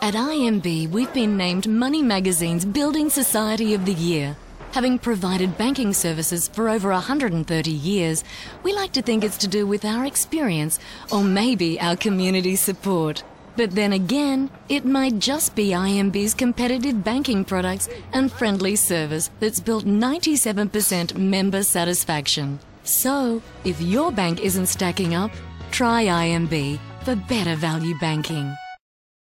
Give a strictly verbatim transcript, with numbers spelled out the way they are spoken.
At I M B, we've been named Money Magazine's Building Society of the Year. Having provided banking services for over one hundred thirty years, we like to think it's to do with our experience or maybe our community support. But then again, it might just be I M B's competitive banking products and friendly service that's built ninety-seven percent member satisfaction. So, if your bank isn't stacking up, try I M B for better value banking.